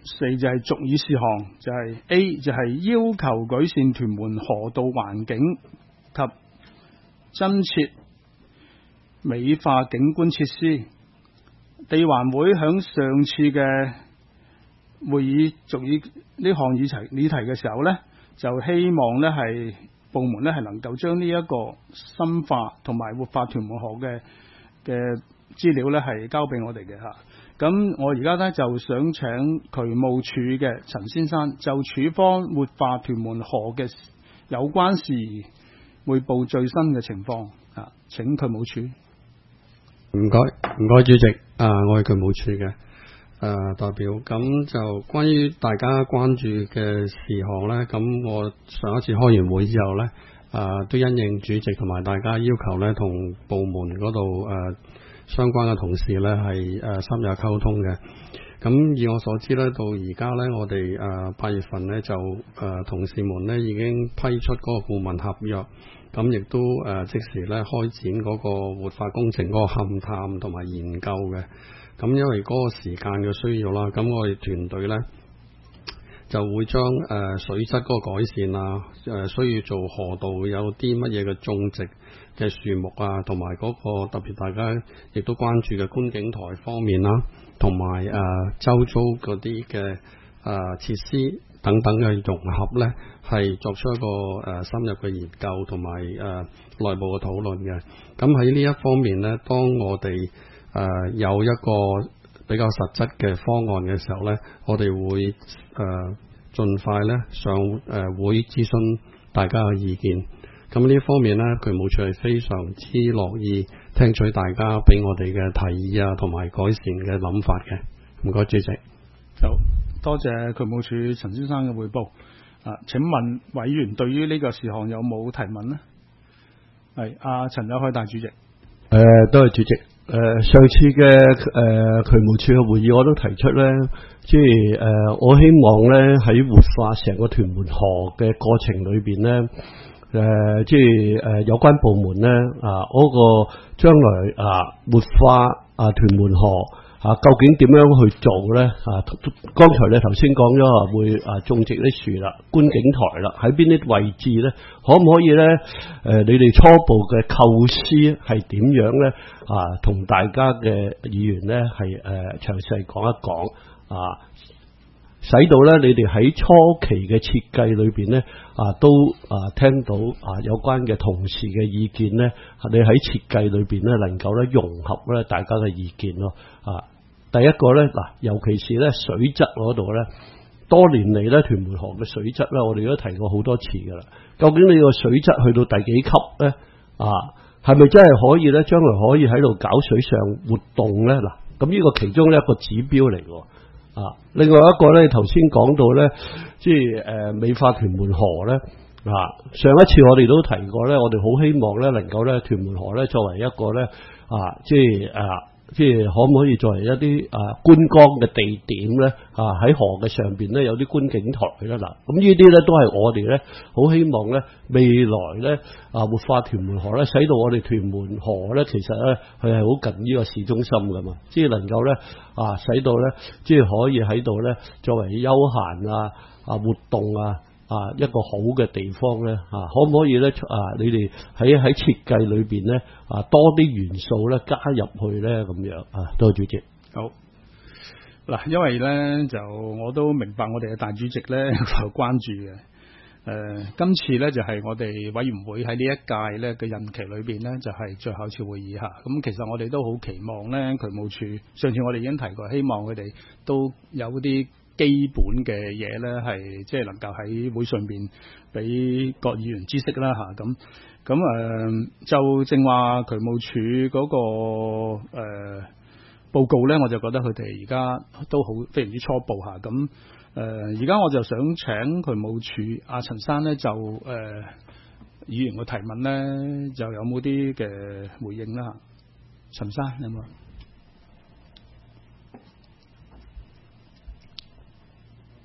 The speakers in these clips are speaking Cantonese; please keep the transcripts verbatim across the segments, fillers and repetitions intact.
四就係續議事項，就係、是、A 就係要求改善屯門河道環境及增設美化景觀設施。地環會響上次嘅會議續議呢項議題議題嘅時候呢，就希望呢係部門呢係能夠將呢一個深化同埋活化屯門河嘅嘅資料呢係交俾我哋嘅吓。咁我而家呢就想請渠務署嘅陳先生就署方活化屯門河嘅有關事宜匯報最新嘅情況啊，請渠務署。 唔該，唔該主席，啊，我係渠務署嘅誒代表。咁就關於大家關注嘅事項呢，咁我上一次開完會之後呢，啊都因應主席同埋大家要求呢，同部門嗰度誒相關嘅同事呢係誒深入溝通嘅。咁以我所知呢，到而家呢，我哋誒八月份呢，就誒、呃、同事們呢已經批出嗰個顧問合約。咁亦都誒、呃、即時咧開展嗰個活化工程嗰個勘探同埋研究嘅。咁因為嗰個時間嘅需要啦，咁我哋團隊咧就會將誒、呃、水質嗰個改善啊，誒、呃、需要做河道有啲乜嘢嘅種植嘅樹木啊，同埋嗰個特別大家亦都關注嘅觀景台方面啦，同埋誒周遭嗰啲嘅誒設施等等嘅融合咧，係作出一個誒、呃、深入嘅研究同埋誒內部嘅討論嘅。咁喺呢一方面咧，當我哋誒、呃、有一個比較實質嘅方案嘅時候咧，我哋會誒、呃、盡快咧上誒、呃、會諮詢大家嘅意見。咁呢一方面咧，渠務署係非常之樂意聽取大家俾我哋嘅提議啊，同埋改善嘅諗法嘅。唔該，主席。 好，多謝渠務署陳先生嘅匯報。啊，請問委員對於呢個事項有冇提問呢？係阿陳友凱大主席。誒、 呃，多謝主席。誒、呃，上次嘅誒、呃、渠務署嘅會議，我都提出咧，即係誒、呃，我希望咧喺活化成個屯門河嘅過程裏邊咧，誒、呃，即係誒、呃、有關部門咧啊，嗰、那個將來啊活化啊屯門河。啊，究竟點樣去做咧？啊，剛才你頭先講咗話會啊種植啲樹啦，觀景台啦，喺邊啲位置咧？可唔可以咧？誒、呃，你哋初步嘅構思係點樣咧？啊，同大家嘅議員咧係誒詳細講一講啊，使到咧你哋喺初期嘅設計裏邊咧啊，都啊聽到啊有關嘅同事嘅意見咧，你喺設計裏邊咧能夠咧融合咧大家嘅意見咯。啊，第一個咧嗱，尤其是咧水質嗰度咧，多年嚟咧屯門河嘅水質咧，我哋都提過好多次噶啦。究竟你個水質去到第幾級咧？啊，係咪真係可以咧？將來可以喺度搞水上活動咧？嗱，咁呢個其中一個指標嚟嘅。啊，另外一個咧，頭先講到咧，即係誒美化屯門河咧。啊，上一次我哋都提過咧，我哋好希望咧能夠咧屯門河咧作為一個咧啊，即係啊。即係可唔可以作為一啲啊觀光嘅地點咧？啊喺河嘅上邊咧有啲觀景台啦嗱，咁呢啲咧都係我哋咧好希望咧未來咧啊活化屯門河咧，使到我哋屯門河咧其實咧佢係好近呢個市中心噶嘛，即係能夠咧啊使到咧即係可以喺度咧作為休閒啊啊活動啊。啊，一個好嘅地方咧，啊，可唔可以咧？啊，你哋喺喺設計裏邊咧，啊，多啲元素咧加入去咧，咁樣啊，多謝主席。 好嗱，因為咧就我都明白我哋嘅大主席咧有關注嘅。誒、呃，今次咧就係、是、我哋委員會喺呢一屆咧嘅任期裏邊咧，就係、是、最後一次會議嚇。咁其實我哋都好期望咧，渠務署上次我哋已經提過，希望佢哋都有啲基本嘅嘢咧，係即係能夠喺會上邊俾各議員知識啦嚇。咁咁誒，就正話渠務署嗰、那個誒、呃、報告咧，我就覺得佢哋而家都好非常之初步嚇。咁誒，而家我就想請渠務署阿陳生咧，就誒、呃、議員嘅提問咧，就有冇啲嘅回應啦？陳生有冇？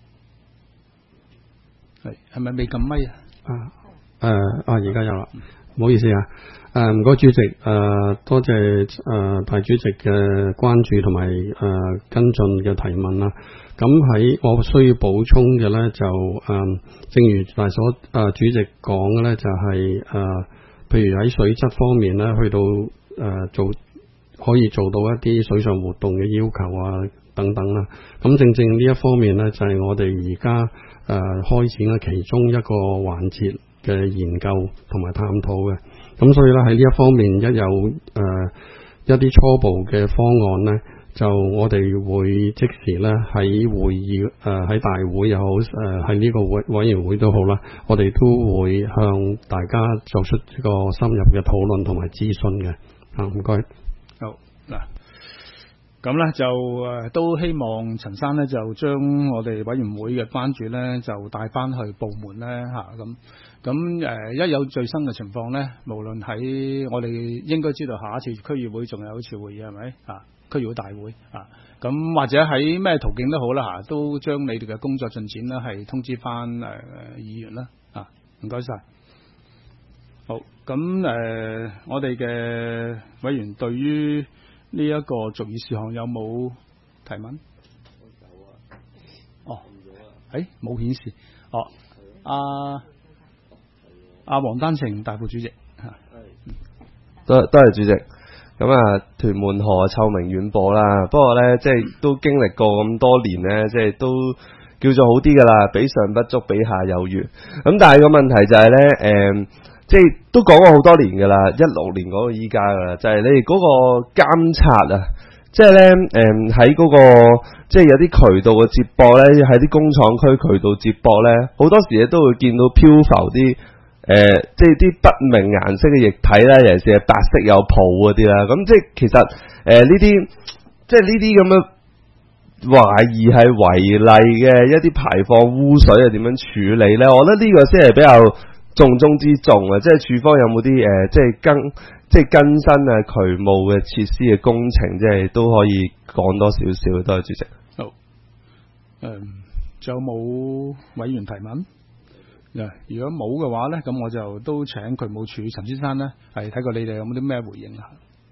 係係咪未撳咪啊？ 啊誒啊！而家有啦。 唔好意思啊，誒唔該主席，誒、呃、多謝誒、呃、大主席嘅關注同埋誒跟進嘅提問啦。咁喺我需要補充嘅咧，就誒、呃、正如大所誒、呃、主席講嘅咧，就係、是、誒、呃、譬如喺水質方面咧，去到誒、呃、做可以做到一啲水上活動嘅要求啊等等啦。咁正正呢一方面咧，就係、是、我哋而家誒開展嘅其中一個環節嘅研究同埋探討嘅。咁所以咧喺呢一方面一有誒、呃、一啲初步嘅方案咧，就我哋會即時咧喺會議誒喺、呃、大會又好誒喺呢個委委員會都好啦，我哋都會向大家作出一個深入嘅討論同埋諮詢嘅。啊，唔該。 好嗱，咁咧就誒都希望陳生咧就將我哋委員會嘅關注咧就帶翻去部門咧嚇咁。咁誒一有最新嘅情況咧，無論喺我哋應該知道下一次區議會仲有一次會議係咪啊？區議會大會啊，咁或者喺咩途徑都好啦嚇，都將你哋嘅工作進展咧係通知翻誒議員啦啊，唔該晒。好，咁誒、呃、我哋嘅委員對於呢一個續議事項有冇提問？哦，誒冇顯示，哦，阿阿黃丹晴大副主席嚇， 多多謝主席。咁啊，屯門河臭名遠播啦。不過咧，即係都經歷過咁多年咧，即係都叫做好啲噶啦，比上不足，比下有餘。咁但係個問題就係咧，誒、呃，即係都講過好多年噶啦，一六年講到依家噶啦，就係、是、你哋嗰個監察啊，即係咧，誒喺嗰個即係有啲渠道嘅接駁咧，喺啲工廠區渠道接駁咧，好多時咧都會見到漂浮啲。誒、呃，即係啲不明顏色嘅液體啦，尤其是係白色有泡嗰啲啦。咁即係其實誒呢啲，即係呢啲咁嘅懷疑係違例嘅一啲排放污水係點樣處理咧？我覺得呢個先係比較重中之重啊！即係處方有冇啲誒，即係更即係更新啊渠務嘅設施嘅工程，即係都可以講多少少。多謝主席。 好，誒、嗯，仲有冇委員提問？如果冇嘅話咧，咁我就都請渠務署陳先生咧，係睇過你哋有冇啲咩回應啊？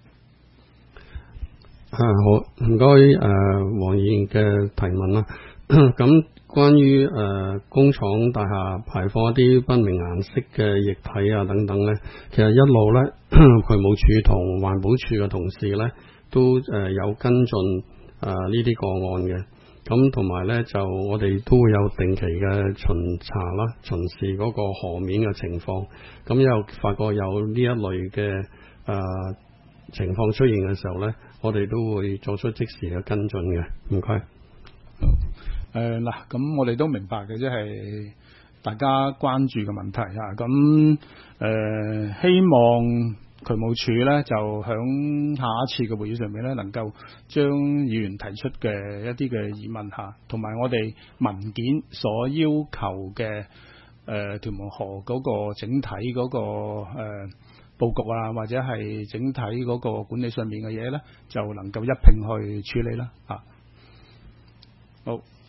啊好，唔該誒，黃議員嘅提問啦。咁關於誒、呃、工廠大廈排放一啲不明顏色嘅液體啊等等咧，其實一路咧渠務署同環保署嘅同事咧都誒、呃、有跟進誒呢啲個案嘅。咁同埋咧，就我哋都會有定期嘅巡查啦，巡視嗰個河面嘅情況。咁又發覺有呢一類嘅誒、呃、情況出現嘅時候咧，我哋都會作出即時嘅跟進嘅。唔該。 誒嗱，咁我哋都明白嘅，即係大家關注嘅問題啊。咁誒、呃，希望渠務署咧就響下一次嘅會議上面咧，能夠將議員提出嘅一啲嘅疑問吓，同埋我哋文件所要求嘅誒屯門河嗰個整體嗰、嗰個誒、呃、佈局啊，或者係整體嗰個管理上面嘅嘢咧，就能夠一併去處理啦吓。好。